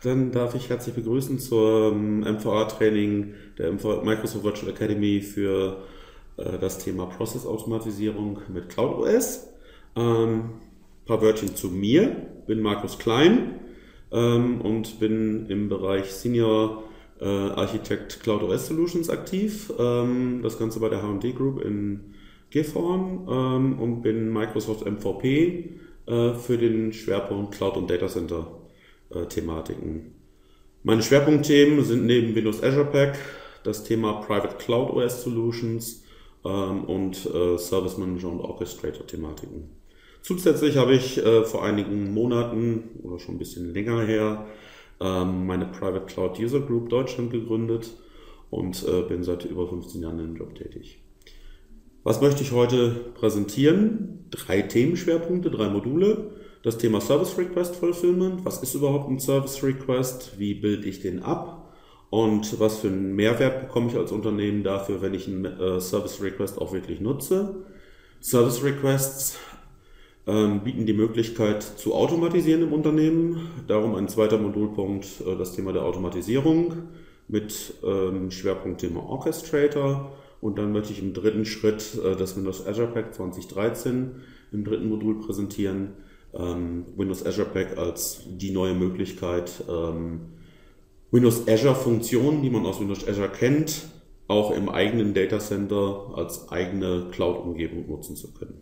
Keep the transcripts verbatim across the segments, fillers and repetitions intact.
dann darf ich herzlich begrüßen zum M V A-Training der Microsoft Virtual Academy für äh, das Thema Prozessautomatisierung mit CloudOS. Ähm, ein paar Wörtchen zu mir. Bin Markus Klein ähm, und bin im Bereich Senior äh, Architect CloudOS Solutions aktiv. Ähm, das Ganze bei der H und D Group in Gifhorn ähm, und bin Microsoft M V P äh, für den Schwerpunkt Cloud und Data Center Thematiken. Meine Schwerpunktthemen sind neben Windows Azure Pack das Thema Private Cloud O S Solutions ähm, und äh, Service Manager und Orchestrator Thematiken. Zusätzlich habe ich äh, vor einigen Monaten oder schon ein bisschen länger her ähm, meine Private Cloud User Group Deutschland gegründet und äh, bin seit über fünfzehn Jahren im Job tätig. Was möchte ich heute präsentieren? Drei Themenschwerpunkte, drei Module. Das Thema Service Request Fulfillment. Was ist überhaupt ein Service Request? Wie bilde ich den ab? Und was für einen Mehrwert bekomme ich als Unternehmen dafür, wenn ich einen äh, Service Request auch wirklich nutze? Service Requests ähm, bieten die Möglichkeit zu automatisieren im Unternehmen. Darum ein zweiter Modulpunkt, äh, das Thema der Automatisierung mit ähm, Schwerpunktthema Orchestrator. Und dann möchte ich im dritten Schritt äh, das Windows Azure Pack zwanzig dreizehn im dritten Modul präsentieren. Windows Azure Pack als die neue Möglichkeit, ähm, Windows Azure Funktionen, die man aus Windows Azure kennt, auch im eigenen Data Center als eigene Cloud-Umgebung nutzen zu können.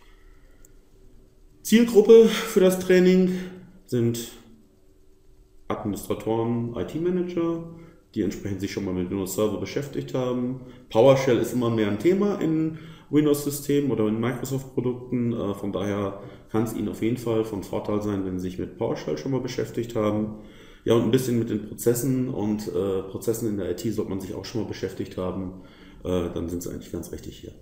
Zielgruppe für das Training sind Administratoren, I T-Manager, die entsprechend sich schon mal mit Windows Server beschäftigt haben. PowerShell ist immer mehr ein Thema in Windows-Systemen oder in Microsoft-Produkten. Von daher kann es Ihnen auf jeden Fall von Vorteil sein, wenn Sie sich mit PowerShell schon mal beschäftigt haben. Ja, und ein bisschen mit den Prozessen und äh, Prozessen in der I T sollte man sich auch schon mal beschäftigt haben. Äh, dann sind Sie eigentlich ganz richtig hier.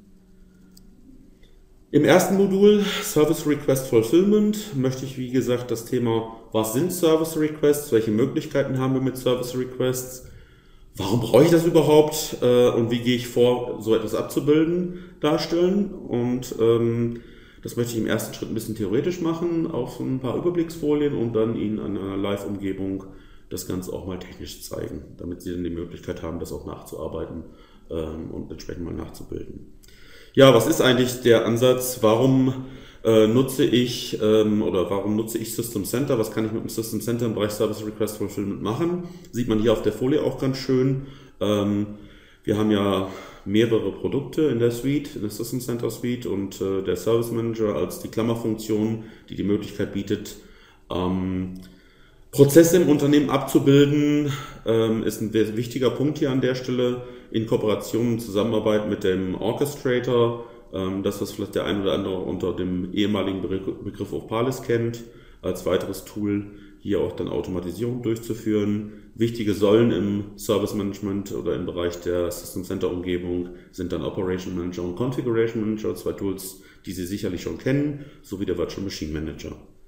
Im ersten Modul Service Request Fulfillment möchte ich, wie gesagt, das Thema, was sind Service Requests, welche Möglichkeiten haben wir mit Service Requests, warum brauche ich das überhaupt äh, und wie gehe ich vor, so etwas abzubilden, darstellen. Und ähm, das möchte ich im ersten Schritt ein bisschen theoretisch machen, auf ein paar Überblicksfolien und dann Ihnen an einer Live-Umgebung das Ganze auch mal technisch zeigen, damit Sie dann die Möglichkeit haben, das auch nachzuarbeiten ähm, und entsprechend mal nachzubilden. Ja, was ist eigentlich der Ansatz? Warum äh, nutze ich ähm, oder warum nutze ich System Center? Was kann ich mit dem System Center im Bereich Service Request Fulfillment machen? Sieht man hier auf der Folie auch ganz schön. Ähm, wir haben ja mehrere Produkte in der Suite, in der System Center Suite und äh, der Service Manager als die Klammerfunktion, die die Möglichkeit bietet, ähm, Prozesse im Unternehmen abzubilden, ähm, ist ein sehr wichtiger Punkt hier an der Stelle in Kooperation und Zusammenarbeit mit dem Orchestrator, ähm, das was vielleicht der ein oder andere unter dem ehemaligen Begriff Opalis kennt, als weiteres Tool hier auch dann Automatisierung durchzuführen. Wichtige Säulen im Service Management oder im Bereich der System Center Umgebung sind dann Operation Manager und Configuration Manager, zwei Tools, die Sie sicherlich schon kennen, sowie der Virtual Machine Manager.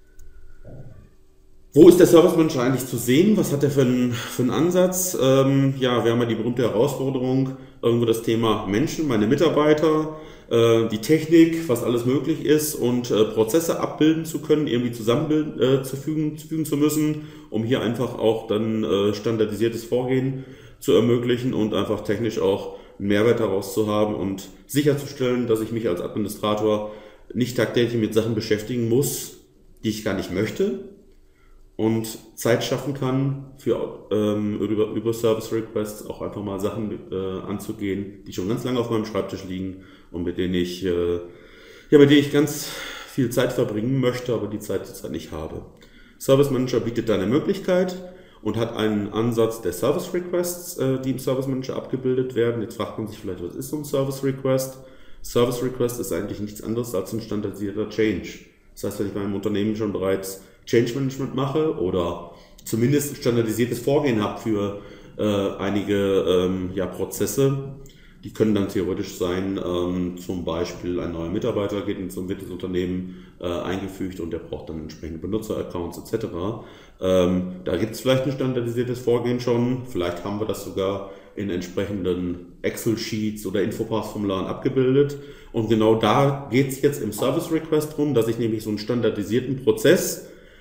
Wo ist der Service Manager eigentlich zu sehen? Was hat er für einen, für einen Ansatz? Ähm, ja, wir haben ja die berühmte Herausforderung, irgendwo das Thema Menschen, meine Mitarbeiter, äh, die Technik, was alles möglich ist und äh, Prozesse abbilden zu können, irgendwie zusammenfügen äh, zu, fügen, zu fügen zu müssen, um hier einfach auch dann äh, standardisiertes Vorgehen zu ermöglichen und einfach technisch auch einen Mehrwert daraus zu haben und sicherzustellen, dass ich mich als Administrator nicht tagtäglich mit Sachen beschäftigen muss, die ich gar nicht möchte, und Zeit schaffen kann, für ähm, über, über Service Requests auch einfach mal Sachen äh, anzugehen, die schon ganz lange auf meinem Schreibtisch liegen und mit denen ich äh, ja mit denen ich ganz viel Zeit verbringen möchte, aber die Zeit zurzeit nicht habe. Service Manager bietet da eine Möglichkeit und hat einen Ansatz der Service Requests, äh, die im Service Manager abgebildet werden. Jetzt fragt man sich vielleicht, was ist so ein Service Request? Service Request ist eigentlich nichts anderes als ein standardisierter Change. Das heißt, wenn ich bei einem Unternehmen schon bereits Change Management mache oder zumindest standardisiertes Vorgehen habe für äh, einige ähm, ja, Prozesse, die können dann theoretisch sein, ähm, zum Beispiel ein neuer Mitarbeiter geht in so ein wird das Unternehmen äh, eingefügt und der braucht dann entsprechende Benutzeraccounts et cetera. Ähm, da gibt es vielleicht ein standardisiertes Vorgehen schon, vielleicht haben wir das sogar in entsprechenden Excel-Sheets oder Infopass-Formularen abgebildet. Und genau da geht es jetzt im Service Request drum, dass ich nämlich so einen standardisierten Prozess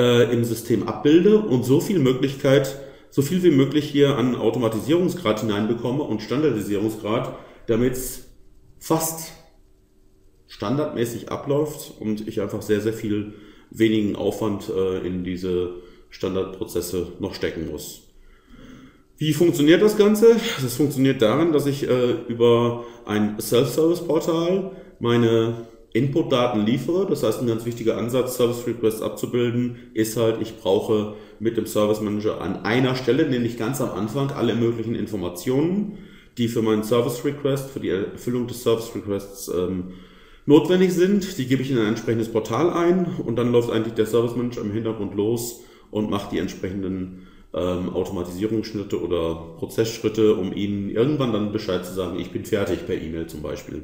äh, im System abbilde und so viel Möglichkeit, so viel wie möglich hier an Automatisierungsgrad hineinbekomme und Standardisierungsgrad, damit es fast standardmäßig abläuft und ich einfach sehr, sehr viel wenigen Aufwand äh, in diese Standardprozesse noch stecken muss. Wie funktioniert das Ganze? Das funktioniert darin, dass ich äh, über ein Self-Service-Portal meine Input-Daten liefere. Das heißt, ein ganz wichtiger Ansatz, Service-Requests abzubilden, ist halt, ich brauche mit dem Service Manager an einer Stelle, nämlich ganz am Anfang, alle möglichen Informationen, die für meinen Service-Request, für die Erfüllung des Service-Requests ähm, notwendig sind. Die gebe ich in ein entsprechendes Portal ein und dann läuft eigentlich der Service Manager im Hintergrund los und macht die entsprechenden ähm, Automatisierungsschritte oder Prozessschritte, um Ihnen irgendwann dann Bescheid zu sagen, ich bin fertig, per E-Mail zum Beispiel.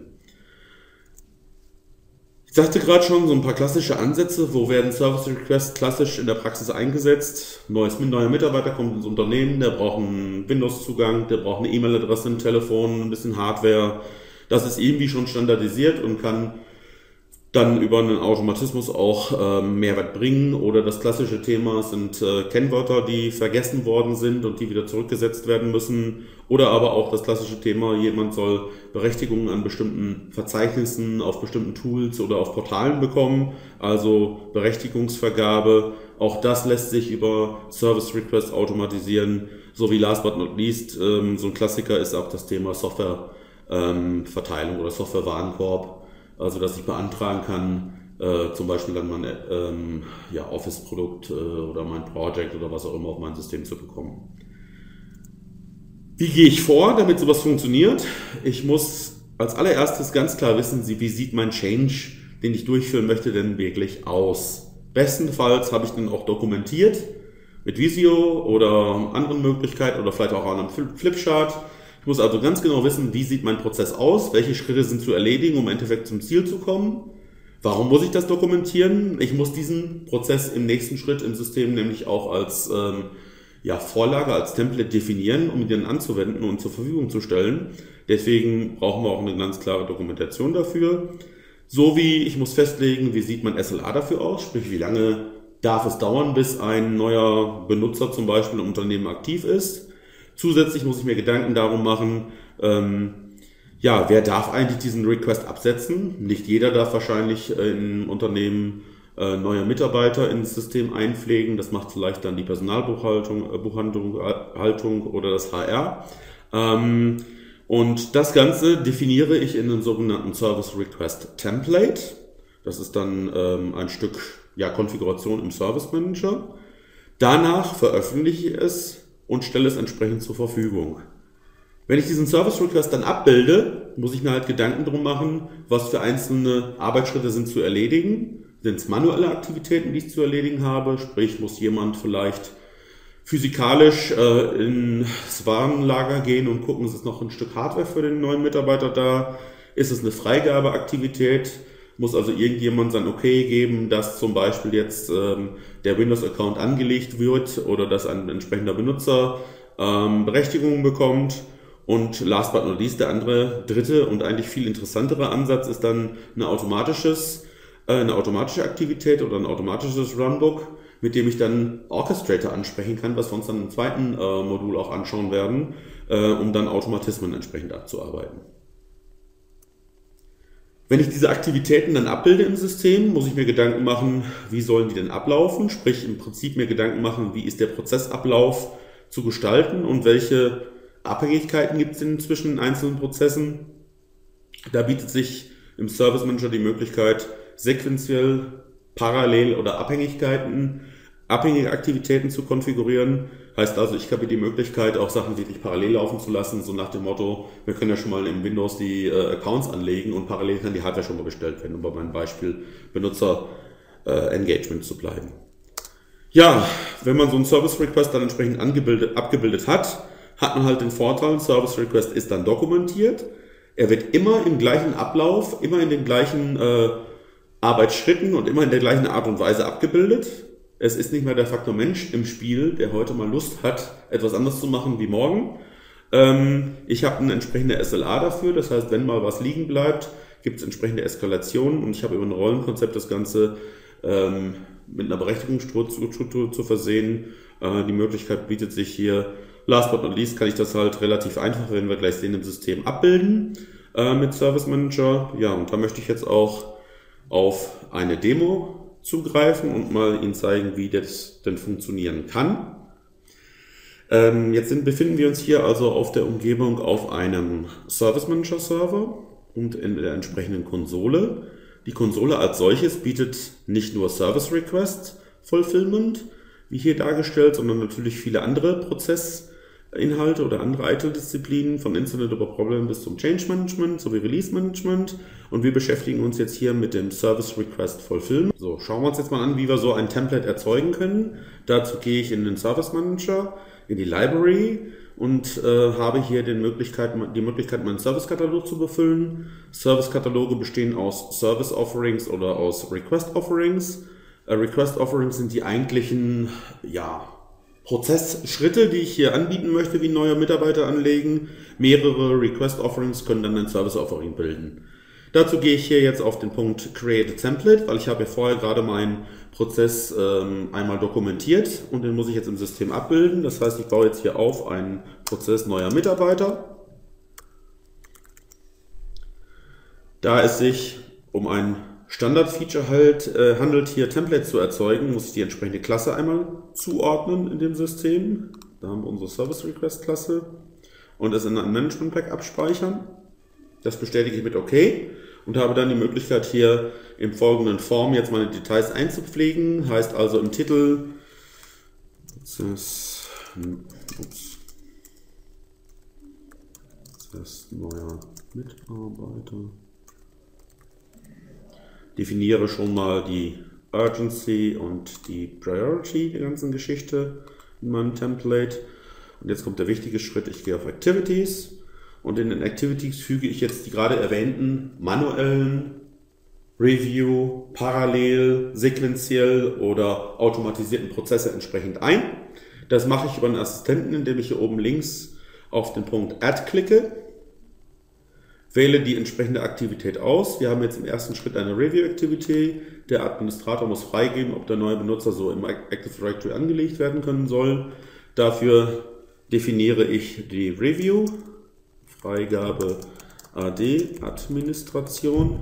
Ich sagte gerade schon, so ein paar klassische Ansätze, wo werden Service Requests klassisch in der Praxis eingesetzt. Neues, neuer Mitarbeiter kommt ins Unternehmen, der braucht einen Windows-Zugang, der braucht eine E-Mail-Adresse, ein Telefon, ein bisschen Hardware. Das ist irgendwie schon standardisiert und kann dann über einen Automatismus auch ähm, Mehrwert bringen. Oder das klassische Thema sind äh, Kennwörter, die vergessen worden sind und die wieder zurückgesetzt werden müssen. Oder aber auch das klassische Thema, jemand soll Berechtigungen an bestimmten Verzeichnissen, auf bestimmten Tools oder auf Portalen bekommen. Also Berechtigungsvergabe. Auch das lässt sich über Service Requests automatisieren. So wie last but not least, ähm, so ein Klassiker ist auch das Thema Software ähm, Verteilung oder Software-Warenkorb. Also, dass ich beantragen kann, äh, zum Beispiel dann mein ähm, ja, Office-Produkt äh, oder mein Project oder was auch immer auf mein System zu bekommen. Wie gehe ich vor, damit sowas funktioniert? Ich muss als allererstes ganz klar wissen, wie sieht mein Change, den ich durchführen möchte, denn wirklich aus. Bestenfalls habe ich den auch dokumentiert mit Visio oder anderen Möglichkeiten oder vielleicht auch an einem Flipchart. Ich muss also ganz genau wissen, wie sieht mein Prozess aus, welche Schritte sind zu erledigen, um im Endeffekt zum Ziel zu kommen. Warum muss ich das dokumentieren? Ich muss diesen Prozess im nächsten Schritt im System nämlich auch als ähm, ja, Vorlage, als Template definieren, um ihn dann anzuwenden und zur Verfügung zu stellen. Deswegen brauchen wir auch eine ganz klare Dokumentation dafür. So wie ich muss festlegen, wie sieht mein S L A dafür aus, sprich wie lange darf es dauern, bis ein neuer Benutzer zum Beispiel im Unternehmen aktiv ist. Zusätzlich muss ich mir Gedanken darum machen, ähm, ja, wer darf eigentlich diesen Request absetzen? Nicht jeder darf wahrscheinlich äh, im Unternehmen äh, neue Mitarbeiter ins System einpflegen. Das macht vielleicht dann die Personalbuchhaltung, äh, Buchhaltung äh, Haltung oder das H R. Ähm, und das Ganze definiere ich in einem sogenannten Service Request Template. Das ist dann ähm, ein Stück ja, Konfiguration im Service Manager. Danach veröffentliche ich es und stelle es entsprechend zur Verfügung. Wenn ich diesen Service Request dann abbilde, muss ich mir halt Gedanken drum machen, was für einzelne Arbeitsschritte sind zu erledigen. Sind es manuelle Aktivitäten, die ich zu erledigen habe? Sprich, muss jemand vielleicht physikalisch äh, ins Warenlager gehen und gucken, ist es noch ein Stück Hardware für den neuen Mitarbeiter da? Ist es eine Freigabeaktivität? Muss also irgendjemand sein Okay geben, dass zum Beispiel jetzt ähm, der Windows-Account angelegt wird oder dass ein entsprechender Benutzer ähm, Berechtigungen bekommt. Und last but not least, der andere, dritte und eigentlich viel interessantere Ansatz ist dann eine, automatisches, äh, eine automatische Aktivität oder ein automatisches Runbook, mit dem ich dann Orchestrator ansprechen kann, was wir uns dann im zweiten äh, Modul auch anschauen werden, äh, um dann Automatismen entsprechend abzuarbeiten. Wenn ich diese Aktivitäten dann abbilde im System, muss ich mir Gedanken machen, wie sollen die denn ablaufen? Sprich, im Prinzip mir Gedanken machen, wie ist der Prozessablauf zu gestalten und welche Abhängigkeiten gibt es denn zwischen den einzelnen Prozessen? Da bietet sich im Service Manager die Möglichkeit, sequenziell, parallel oder Abhängigkeiten, abhängige Aktivitäten zu konfigurieren. Heißt also, ich habe die Möglichkeit, auch Sachen wirklich parallel laufen zu lassen, so nach dem Motto, wir können ja schon mal in Windows die äh, Accounts anlegen und parallel kann die Hardware schon mal bestellt werden, um bei meinem Beispiel Benutzer-Engagement äh, zu bleiben. Ja, wenn man so einen Service Request dann entsprechend angebildet, abgebildet hat, hat man halt den Vorteil, ein Service Request ist dann dokumentiert. Er wird immer im gleichen Ablauf, immer in den gleichen äh, Arbeitsschritten und immer in der gleichen Art und Weise abgebildet. Es ist nicht mehr der Faktor Mensch im Spiel, der heute mal Lust hat, etwas anderes zu machen wie morgen. Ähm, ich habe eine entsprechende S L A dafür, das heißt, wenn mal was liegen bleibt, gibt es entsprechende Eskalationen und ich habe über ein Rollenkonzept das Ganze ähm, mit einer Berechtigungsstruktur zu versehen. Die Möglichkeit bietet sich hier. Last but not least kann ich das halt relativ einfach, wenn wir gleich sehen, im System abbilden mit Service Manager. Ja, und da möchte ich jetzt auch auf eine Demo zugreifen und mal Ihnen zeigen, wie das denn funktionieren kann. Ähm, jetzt sind, befinden wir uns hier also auf der Umgebung auf einem Service Manager Server und in der entsprechenden Konsole. Die Konsole als solches bietet nicht nur Service Request Fulfillment, wie hier dargestellt, sondern natürlich viele andere Prozessinhalte oder andere I T I L-Disziplinen, von Incident über Problem bis zum Change Management sowie Release Management. Und wir beschäftigen uns jetzt hier mit dem Service Request Fulfillment. So, schauen wir uns jetzt mal an, wie wir so ein Template erzeugen können. Dazu gehe ich in den Service Manager, in die Library und äh, habe hier den Möglichkeit, die Möglichkeit, meinen Service-Katalog zu befüllen. Service-Kataloge bestehen aus Service-Offerings oder aus Request-Offerings. Äh, Request-Offerings sind die eigentlichen ja, Prozessschritte, die ich hier anbieten möchte, wie neue Mitarbeiter anlegen. Mehrere Request-Offerings können dann ein Service-Offering bilden. Dazu gehe ich hier jetzt auf den Punkt Create a Template, weil ich habe ja vorher gerade meinen Prozess ähm, einmal dokumentiert und den muss ich jetzt im System abbilden. Das heißt, ich baue jetzt hier auf einen Prozess neuer Mitarbeiter. Da es sich um ein Standard-Feature halt, äh, handelt, hier Templates zu erzeugen, muss ich die entsprechende Klasse einmal zuordnen in dem System. Da haben wir unsere Service-Request-Klasse und es in einem Management-Pack abspeichern. Das bestätige ich mit OK und habe dann die Möglichkeit, hier im folgenden Form jetzt meine Details einzupflegen. Heißt also im Titel Prozess, ups, Prozess neuer Mitarbeiter. Definiere schon mal die Urgency und die Priority der ganzen Geschichte in meinem Template. Und jetzt kommt der wichtige Schritt, ich gehe auf Activities. Und in den Activities füge ich jetzt die gerade erwähnten manuellen, Review, parallel, sequenziell oder automatisierten Prozesse entsprechend ein. Das mache ich über einen Assistenten, indem ich hier oben links auf den Punkt Add klicke, wähle die entsprechende Aktivität aus. Wir haben jetzt im ersten Schritt eine Review-Activity. Der Administrator muss freigeben, ob der neue Benutzer so im Active Directory angelegt werden können soll. Dafür definiere ich die Review. Freigabe A D, Administration.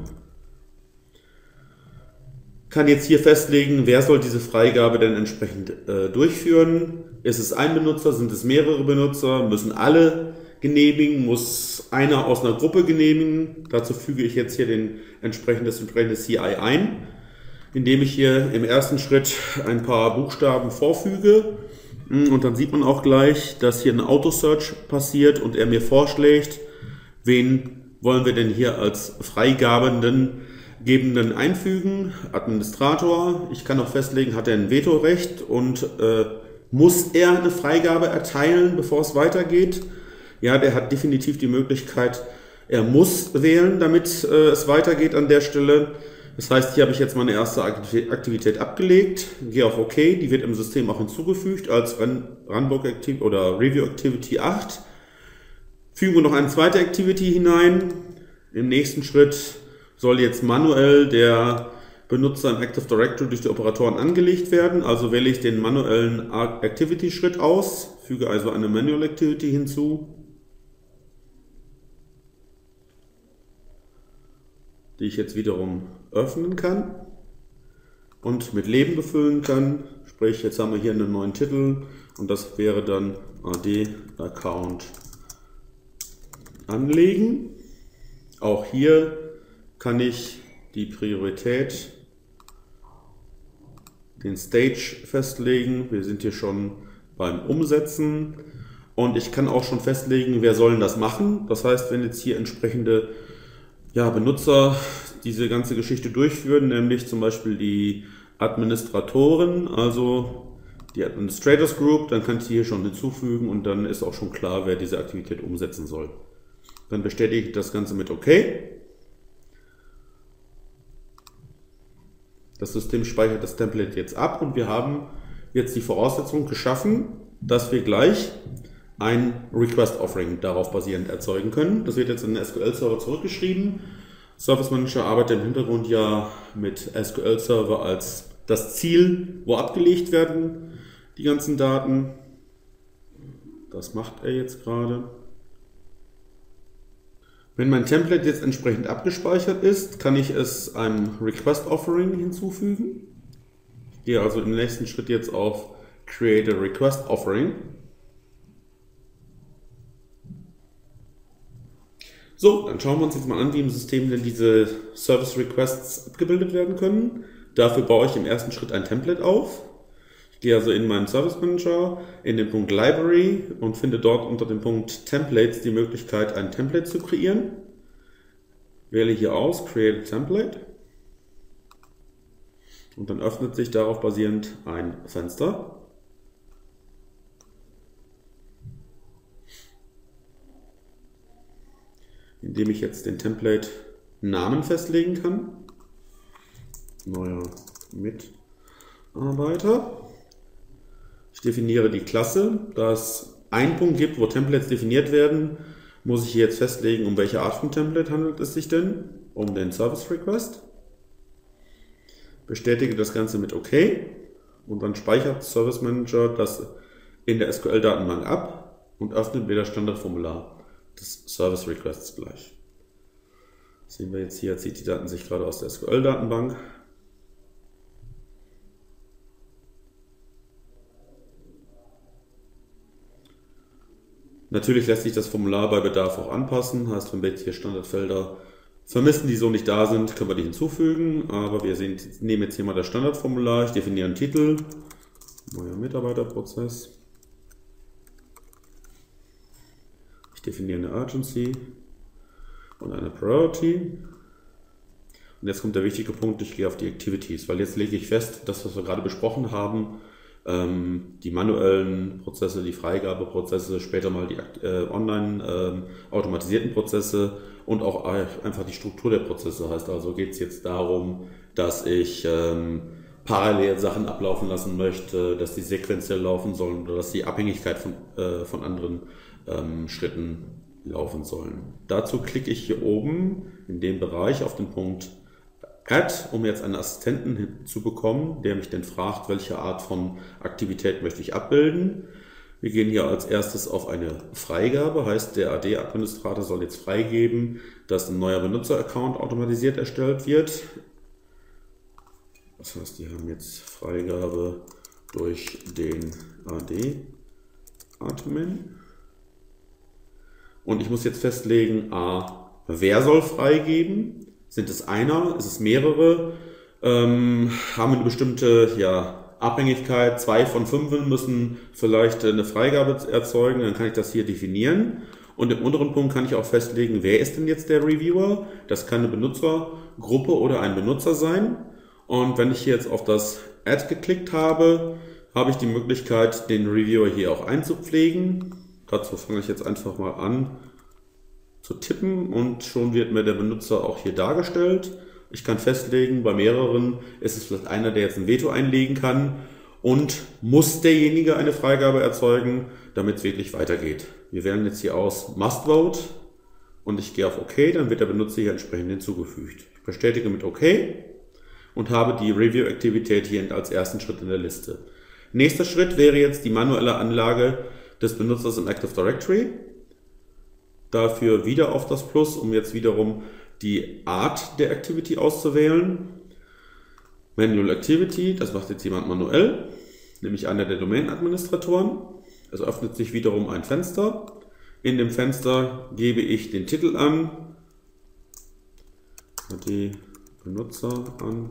Kann jetzt hier festlegen, wer soll diese Freigabe denn entsprechend äh, durchführen. Ist es ein Benutzer, sind es mehrere Benutzer, müssen alle genehmigen, muss einer aus einer Gruppe genehmigen. Dazu füge ich jetzt hier den entsprechenden, das entsprechende C I ein, indem ich hier im ersten Schritt ein paar Buchstaben vorfüge. Und dann sieht man auch gleich, dass hier ein Auto-Search passiert und er mir vorschlägt, wen wollen wir denn hier als Freigabenden Gebenden einfügen. Administrator, ich kann auch festlegen, hat er ein Vetorecht und äh, muss er eine Freigabe erteilen, bevor es weitergeht. Ja, der hat definitiv die Möglichkeit, er muss wählen, damit äh, es weitergeht an der Stelle. Das heißt, hier habe ich jetzt meine erste Aktivität abgelegt, gehe auf OK, die wird im System auch hinzugefügt als Runbook Activity oder Review Activity acht. Fügen wir noch eine zweite Activity hinein. Im nächsten Schritt soll jetzt manuell der Benutzer im Active Directory durch die Operatoren angelegt werden. Also wähle ich den manuellen Activity-Schritt aus, füge also eine Manual Activity hinzu, die ich jetzt wiederum öffnen kann und mit Leben befüllen kann. Sprich, jetzt haben wir hier einen neuen Titel und das wäre dann A D Account anlegen. Auch hier kann ich die Priorität, den Stage festlegen. Wir sind hier schon beim Umsetzen und ich kann auch schon festlegen, wer soll denn das machen. Das heißt, wenn jetzt hier entsprechende ja, Benutzer diese ganze Geschichte durchführen, nämlich zum Beispiel die Administratoren, also die Administrators Group, dann kann ich die hier schon hinzufügen und dann ist auch schon klar, wer diese Aktivität umsetzen soll. Dann bestätige ich das Ganze mit OK. Das System speichert das Template jetzt ab und wir haben jetzt die Voraussetzung geschaffen, dass wir gleich ein Request Offering darauf basierend erzeugen können. Das wird jetzt in den S Q L-Server zurückgeschrieben. Service Manager arbeitet im Hintergrund ja mit S Q L-Server als das Ziel, wo abgelegt werden die ganzen Daten. Das macht er jetzt gerade. Wenn mein Template jetzt entsprechend abgespeichert ist, kann ich es einem Request Offering hinzufügen. Ich gehe also im nächsten Schritt jetzt auf Create a Request Offering. So, dann schauen wir uns jetzt mal an, wie im System denn diese Service Requests abgebildet werden können. Dafür baue ich im ersten Schritt ein Template auf. Ich gehe also in meinen Service Manager, in den Punkt Library und finde dort unter dem Punkt Templates die Möglichkeit, ein Template zu kreieren. Wähle hier aus Create a Template und dann öffnet sich darauf basierend ein Fenster. Indem ich jetzt den Template-Namen festlegen kann. Neuer Mitarbeiter. Ich definiere die Klasse. Da es einen Punkt gibt, wo Templates definiert werden, muss ich hier jetzt festlegen, um welche Art von Template handelt es sich denn. Um den Service Request. Bestätige das Ganze mit OK und dann speichert Service Manager das in der S Q L-Datenbank ab und öffnet mir das Standardformular des Service Requests gleich. Das sehen wir jetzt hier, zieht die Daten sich gerade aus der S Q L-Datenbank. Natürlich lässt sich das Formular bei Bedarf auch anpassen, heißt, wenn wir jetzt hier Standardfelder vermissen, die so nicht da sind, können wir die hinzufügen, aber wir sehen, nehmen jetzt hier mal das Standardformular, ich definiere einen Titel, neuer Mitarbeiterprozess, ich definiere eine Urgency und eine Priority und jetzt kommt der wichtige Punkt, ich gehe auf die Activities, weil jetzt lege ich fest, das, was wir gerade besprochen haben, die manuellen Prozesse, die Freigabeprozesse, später mal die äh, online äh, automatisierten Prozesse und auch einfach die Struktur der Prozesse. Heißt also, geht es jetzt darum, dass ich ähm, parallel Sachen ablaufen lassen möchte, dass die sequenziell laufen sollen oder dass die Abhängigkeit von, äh, von anderen ähm, Schritten laufen sollen. Dazu klicke ich hier oben in dem Bereich auf den Punkt Add, um jetzt einen Assistenten hinzubekommen, der mich dann fragt, welche Art von Aktivität möchte ich abbilden. Wir gehen hier als erstes auf eine Freigabe, heißt der A D-Administrator soll jetzt freigeben, dass ein neuer Benutzer-Account automatisiert erstellt wird. Das heißt, die haben jetzt Freigabe durch den A D-Admin. Und ich muss jetzt festlegen, A, wer soll freigeben? Sind es einer? Ist es mehrere? Ähm, haben wir eine bestimmte ja, Abhängigkeit? Zwei von fünf müssen vielleicht eine Freigabe erzeugen. Dann kann ich das hier definieren. Und im unteren Punkt kann ich auch festlegen, wer ist denn jetzt der Reviewer? Das kann eine Benutzergruppe oder ein Benutzer sein. Und wenn ich hier jetzt auf das Add geklickt habe, habe ich die Möglichkeit, den Reviewer hier auch einzupflegen. Dazu fange ich jetzt einfach mal an zu tippen und schon wird mir der Benutzer auch hier dargestellt. Ich kann festlegen, bei mehreren ist es vielleicht einer, der jetzt ein Veto einlegen kann und muss derjenige eine Freigabe erzeugen, damit es wirklich weitergeht. Wir wählen jetzt hier aus Must Vote und ich gehe auf OK, dann wird der Benutzer hier entsprechend hinzugefügt. Ich bestätige mit OK und habe die Review-Aktivität hier als ersten Schritt in der Liste. Nächster Schritt wäre jetzt die manuelle Anlage des Benutzers im Active Directory. Dafür wieder auf das Plus, um jetzt wiederum die Art der Activity auszuwählen. Manual Activity, das macht jetzt jemand manuell, nämlich einer der Domain-Administratoren. Es öffnet sich wiederum ein Fenster. In dem Fenster gebe ich den Titel an, die Benutzer an,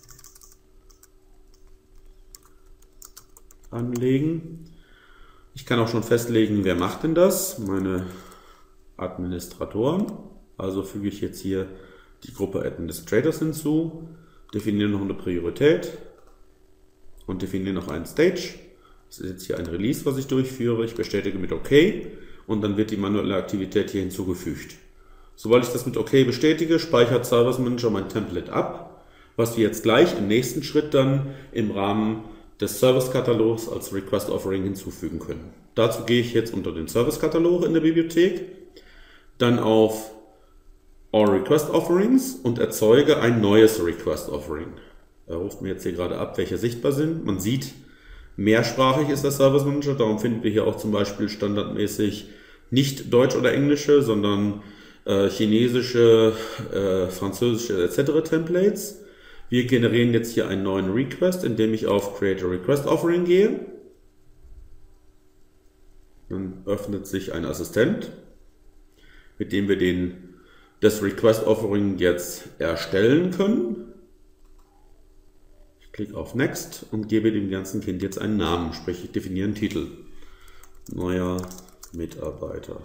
anlegen. Ich kann auch schon festlegen, wer macht denn das? Meine Administratoren. Also füge ich jetzt hier die Gruppe Administrators hinzu, definiere noch eine Priorität und definiere noch einen Stage. Das ist jetzt hier ein Release, was ich durchführe. Ich bestätige mit OK und dann wird die manuelle Aktivität hier hinzugefügt. Sobald ich das mit OK bestätige, speichert Service Manager mein Template ab, was wir jetzt gleich im nächsten Schritt dann im Rahmen des Service-Katalogs als Request-Offering hinzufügen können. Dazu gehe ich jetzt unter den Service-Katalog in der Bibliothek, dann auf All Request Offerings und erzeuge ein neues Request Offering. Er ruft mir jetzt hier gerade ab, welche sichtbar sind. Man sieht, mehrsprachig ist der Service Manager, darum finden wir hier auch zum Beispiel standardmäßig nicht deutsch oder englische, sondern äh, chinesische, äh, französische et cetera Templates. Wir generieren jetzt hier einen neuen Request, indem ich auf Create a Request Offering gehe. Dann öffnet sich ein Assistent, mit dem wir den, das Request Offering jetzt erstellen können. Ich klicke auf Next und gebe dem ganzen Kind jetzt einen Namen, sprich ich definiere einen Titel. Neuer Mitarbeiter.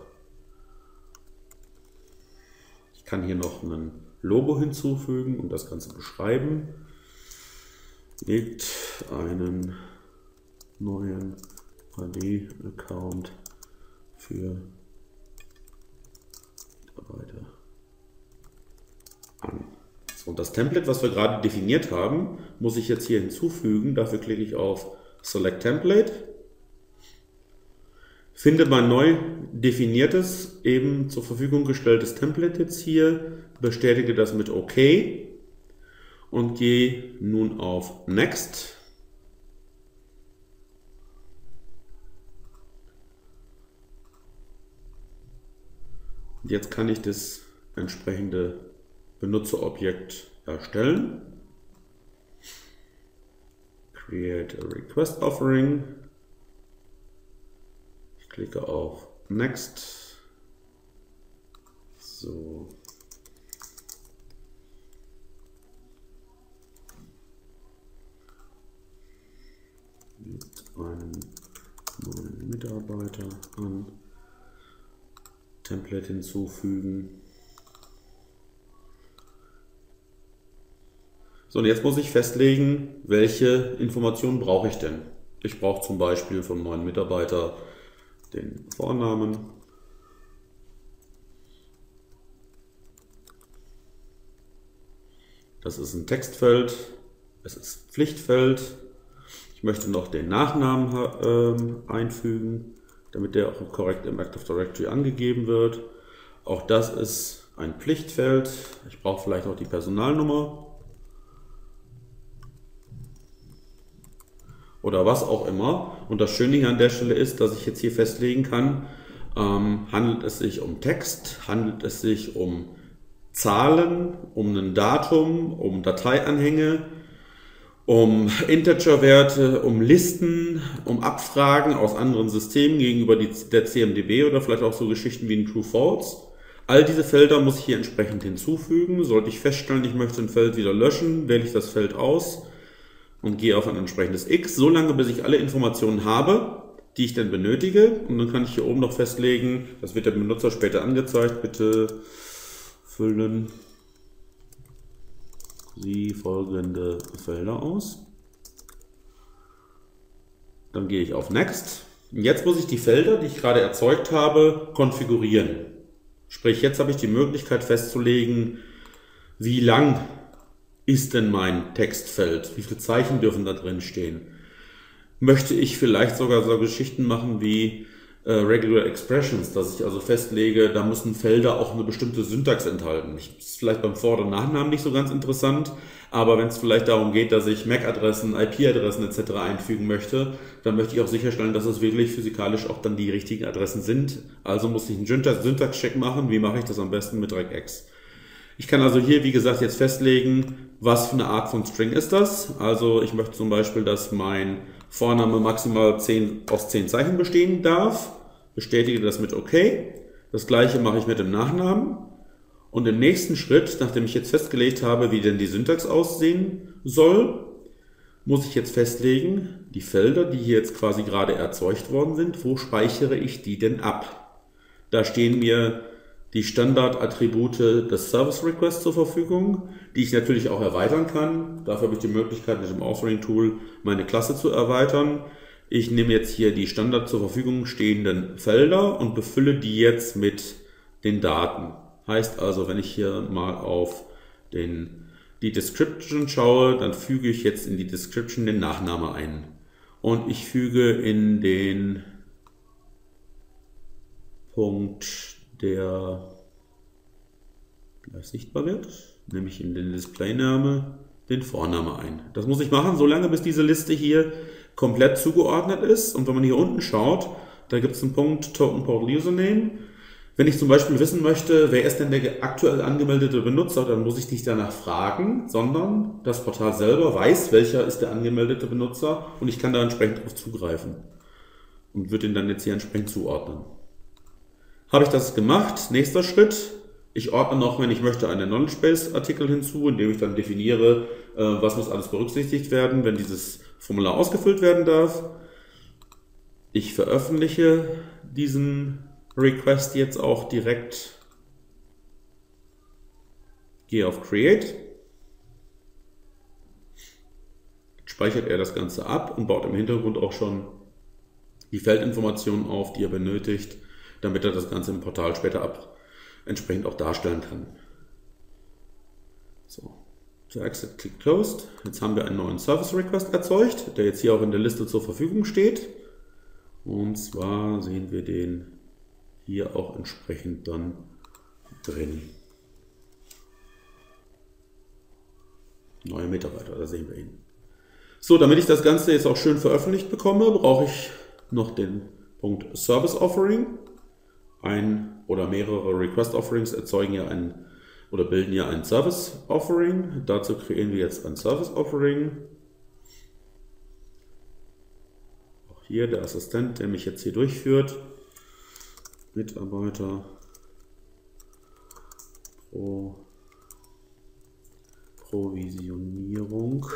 Ich kann hier noch ein Logo hinzufügen und das Ganze beschreiben. Legt einen neuen A D-Account für Mitarbeiter an. So, und das Template, was wir gerade definiert haben, muss ich jetzt hier hinzufügen. Dafür klicke ich auf Select Template. Finde mein neu definiertes, eben zur Verfügung gestelltes Template jetzt hier, bestätige das mit OK und gehe nun auf Next. Und jetzt kann ich das entsprechende Benutzerobjekt erstellen. Create a Request Offering. Ich klicke auf Next. So. Mit einem neuen Mitarbeiter an. Template hinzufügen. So, und jetzt muss ich festlegen, welche Informationen brauche ich denn. Ich brauche zum Beispiel vom neuen Mitarbeiter den Vornamen, das ist ein Textfeld, es ist Pflichtfeld. Ich möchte noch den Nachnamen äh, einfügen, damit der auch korrekt im Active Directory angegeben wird. Auch das ist ein Pflichtfeld. Ich brauche vielleicht auch die Personalnummer oder was auch immer. Und das Schöne hier an der Stelle ist, dass ich jetzt hier festlegen kann, ähm, handelt es sich um Text, handelt es sich um Zahlen, um ein Datum, um Dateianhänge, um Integerwerte, um Listen, um Abfragen aus anderen Systemen gegenüber die, der C M D B oder vielleicht auch so Geschichten wie ein True-False. All diese Felder muss ich hier entsprechend hinzufügen. Sollte ich feststellen, ich möchte ein Feld wieder löschen, wähle ich das Feld aus und gehe auf ein entsprechendes X, so lange bis ich alle Informationen habe, die ich dann benötige. Und dann kann ich hier oben noch festlegen, das wird dem Benutzer später angezeigt, bitte füllen Sie folgende Felder aus. Dann gehe ich auf Next. Und jetzt muss ich die Felder, die ich gerade erzeugt habe, konfigurieren. Sprich, jetzt habe ich die Möglichkeit festzulegen, wie lang ist denn mein Textfeld? Wie viele Zeichen dürfen da drin stehen? Möchte ich vielleicht sogar so Geschichten machen wie äh, Regular Expressions, dass ich also festlege, da müssen Felder auch eine bestimmte Syntax enthalten. Ich, ist vielleicht beim Vor- und Nachnamen nicht so ganz interessant, aber wenn es vielleicht darum geht, dass ich M A C-Adressen, I P-Adressen et cetera einfügen möchte, dann möchte ich auch sicherstellen, dass es wirklich physikalisch auch dann die richtigen Adressen sind. Also muss ich einen Syntax-Check machen. Wie mache ich das am besten mit regex? Ich kann also hier, wie gesagt, jetzt festlegen, was für eine Art von String ist das. Also ich möchte zum Beispiel, dass mein Vorname maximal zehn, aus zehn Zeichen bestehen darf. Bestätige das mit OK. Das gleiche mache ich mit dem Nachnamen. Und im nächsten Schritt, nachdem ich jetzt festgelegt habe, wie denn die Syntax aussehen soll, muss ich jetzt festlegen, die Felder, die hier jetzt quasi gerade erzeugt worden sind, wo speichere ich die denn ab? Da stehen mir die Standardattribute des Service Requests zur Verfügung, die ich natürlich auch erweitern kann. Dafür habe ich die Möglichkeit, mit dem Authoring Tool meine Klasse zu erweitern. Ich nehme jetzt hier die Standard zur Verfügung stehenden Felder und befülle die jetzt mit den Daten. Heißt also, wenn ich hier mal auf den, die Description schaue, dann füge ich jetzt in die Description den Nachname ein. Und ich füge in den Punkt, der gleich sichtbar wird, nämlich in den Displayname, den Vorname ein. Das muss ich machen, solange bis diese Liste hier komplett zugeordnet ist. Und wenn man hier unten schaut, da gibt es einen Punkt Token Portal Username. Wenn ich zum Beispiel wissen möchte, wer ist denn der aktuell angemeldete Benutzer, dann muss ich nicht danach fragen, sondern das Portal selber weiß, welcher ist der angemeldete Benutzer und ich kann da entsprechend darauf zugreifen und würde ihn dann jetzt hier entsprechend zuordnen. Habe ich das gemacht? Nächster Schritt. Ich ordne noch, wenn ich möchte, einen Knowledge Base Artikel hinzu, indem ich dann definiere, was muss alles berücksichtigt werden, wenn dieses Formular ausgefüllt werden darf. Ich veröffentliche diesen Request jetzt auch direkt, gehe auf Create, speichert er das Ganze ab und baut im Hintergrund auch schon die Feldinformationen auf, die er benötigt, damit er das Ganze im Portal später ab, entsprechend auch darstellen kann. So, to exit, click closed. Jetzt haben wir einen neuen Service Request erzeugt, der jetzt hier auch in der Liste zur Verfügung steht. Und zwar sehen wir den hier auch entsprechend dann drin. Neue Mitarbeiter, da sehen wir ihn. So, damit ich das Ganze jetzt auch schön veröffentlicht bekomme, brauche ich noch den Punkt Service Offering. Ein oder mehrere Request Offerings erzeugen ja ein oder bilden ja ein Service Offering. Dazu kreieren wir jetzt ein Service Offering. Auch hier der Assistent, der mich jetzt hier durchführt. Mitarbeiter pro Provisionierung.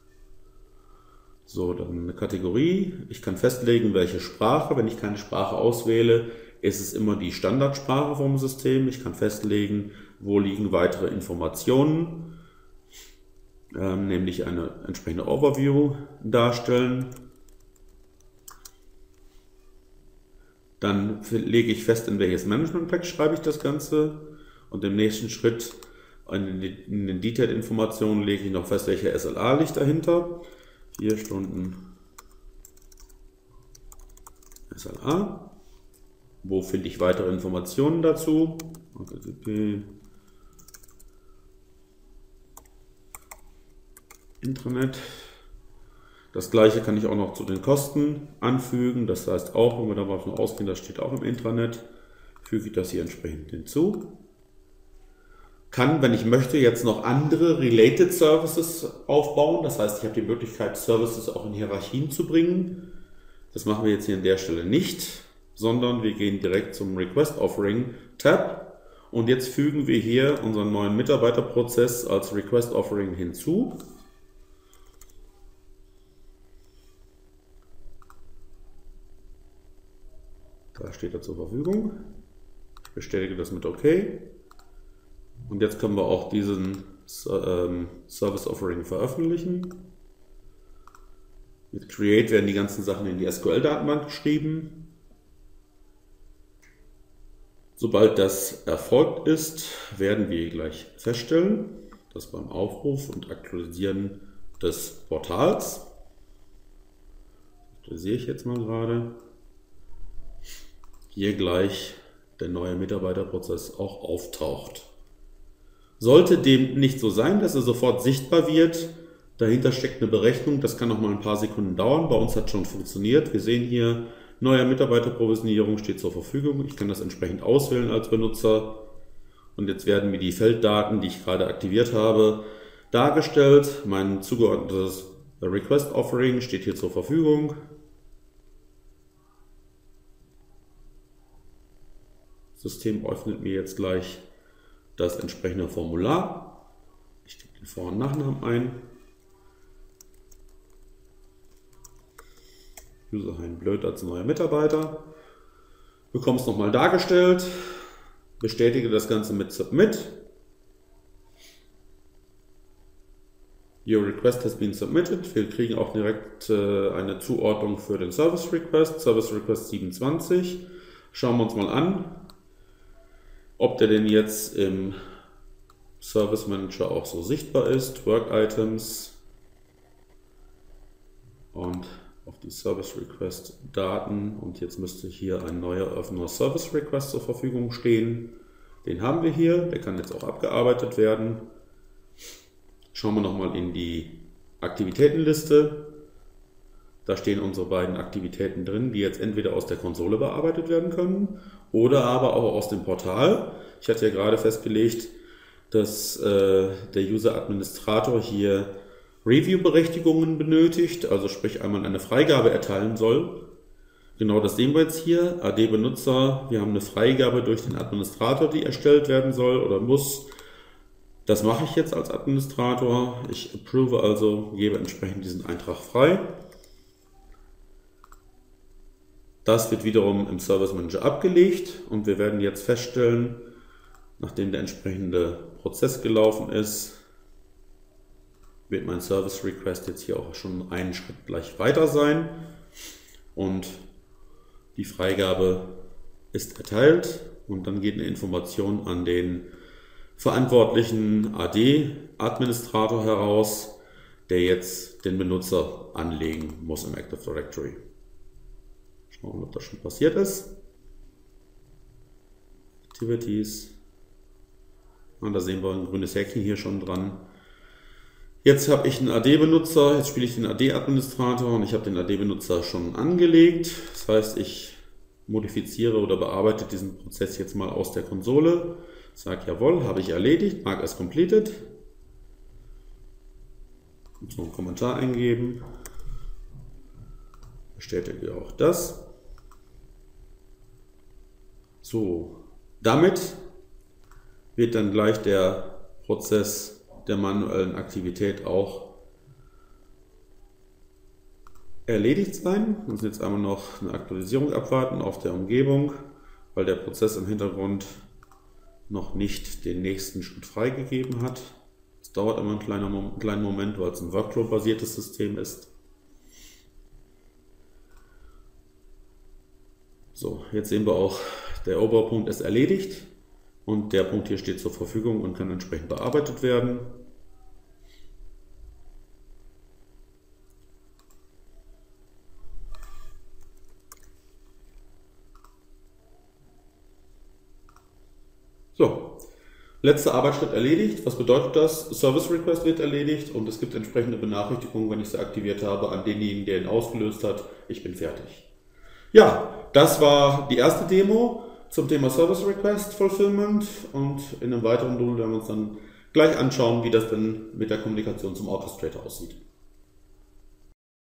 So, dann eine Kategorie. Ich kann festlegen, welche Sprache. Wenn ich keine Sprache auswähle, ist es immer die Standardsprache vom System. Ich kann festlegen, wo liegen weitere Informationen, ähm, nämlich eine entsprechende Overview darstellen. Dann lege ich fest, in welches Management Pack schreibe ich das Ganze und im nächsten Schritt in den Detail-Informationen lege ich noch fest, welche S L A liegt dahinter. Vier Stunden S L A. Wo finde ich weitere Informationen dazu? H T T P Intranet. Das gleiche kann ich auch noch zu den Kosten anfügen. Das heißt auch, wenn wir davon ausgehen, das steht auch im Intranet, füge ich das hier entsprechend hinzu. Kann, wenn ich möchte, jetzt noch andere Related Services aufbauen. Das heißt, ich habe die Möglichkeit, Services auch in Hierarchien zu bringen. Das machen wir jetzt hier an der Stelle nicht, sondern wir gehen direkt zum Request Offering Tab. Und jetzt fügen wir hier unseren neuen Mitarbeiterprozess als Request Offering hinzu. Da steht er zur Verfügung. Ich bestätige das mit OK. Und jetzt können wir auch diesen ähm, Service Offering veröffentlichen. Mit Create werden die ganzen Sachen in die S Q L-Datenbank geschrieben. Sobald das erfolgt ist, werden wir gleich feststellen, dass beim Aufruf und Aktualisieren des Portals, das sehe ich jetzt mal gerade, hier gleich der neue Mitarbeiterprozess auch auftaucht. Sollte dem nicht so sein, dass er sofort sichtbar wird, dahinter steckt eine Berechnung, das kann noch mal ein paar Sekunden dauern. Bei uns hat es schon funktioniert. Wir sehen hier, neue Mitarbeiterprovisionierung steht zur Verfügung. Ich kann das entsprechend auswählen als Benutzer. Und jetzt werden mir die Felddaten, die ich gerade aktiviert habe, dargestellt. Mein zugeordnetes Request Offering steht hier zur Verfügung. Das System öffnet mir jetzt gleich das entsprechende Formular. Ich gebe den Vor- und Nachnamen ein. User Hein Blöd als neuer Mitarbeiter. Bekomme es nochmal dargestellt. Bestätige das Ganze mit Submit. Your request has been submitted. Wir kriegen auch direkt äh, eine Zuordnung für den Service Request. Service Request siebenundzwanzig. Schauen wir uns mal an, ob der denn jetzt im Service Manager auch so sichtbar ist. Work Items und auf die Service Request Daten. Und jetzt müsste hier ein neuer offener Service Request zur Verfügung stehen. Den haben wir hier. Der kann jetzt auch abgearbeitet werden. Schauen wir nochmal in die Aktivitätenliste. Da stehen unsere beiden Aktivitäten drin, die jetzt entweder aus der Konsole bearbeitet werden können oder aber auch aus dem Portal. Ich hatte ja gerade festgelegt, dass äh, der User-Administrator hier Review-Berechtigungen benötigt, also sprich einmal eine Freigabe erteilen soll. Genau das sehen wir jetzt hier. A D-Benutzer, wir haben eine Freigabe durch den Administrator, die erstellt werden soll oder muss. Das mache ich jetzt als Administrator. Ich approve also, gebe entsprechend diesen Eintrag frei. Das wird wiederum im Service Manager abgelegt und wir werden jetzt feststellen, nachdem der entsprechende Prozess gelaufen ist, wird mein Service Request jetzt hier auch schon einen Schritt gleich weiter sein und die Freigabe ist erteilt und dann geht eine Information an den verantwortlichen A D-Administrator heraus, der jetzt den Benutzer anlegen muss im Active Directory. Schauen, ob das schon passiert ist. Activities. Und da sehen wir ein grünes Häkchen hier schon dran. Jetzt habe ich einen A D-Benutzer, jetzt spiele ich den A D-Administrator und ich habe den A D-Benutzer schon angelegt. Das heißt, ich modifiziere oder bearbeite diesen Prozess jetzt mal aus der Konsole. Sage jawohl, habe ich erledigt, mark as completed. Und so einen Kommentar eingeben. Bestätige auch das. So, damit wird dann gleich der Prozess der manuellen Aktivität auch erledigt sein. Wir müssen jetzt einmal noch eine Aktualisierung abwarten auf der Umgebung, weil der Prozess im Hintergrund noch nicht den nächsten Schritt freigegeben hat. Es dauert immer einen kleinen, einen kleinen Moment, weil es ein Workflow-basiertes System ist. So, jetzt sehen wir auch, der obere Punkt ist erledigt und der Punkt hier steht zur Verfügung und kann entsprechend bearbeitet werden. So, letzter Arbeitsschritt erledigt. Was bedeutet das? Service Request wird erledigt und es gibt entsprechende Benachrichtigungen, wenn ich sie aktiviert habe, an denjenigen, der ihn ausgelöst hat. Ich bin fertig. Ja, das war die erste Demo zum Thema Service Request Fulfillment und in einem weiteren Modul werden wir uns dann gleich anschauen, wie das denn mit der Kommunikation zum Orchestrator aussieht.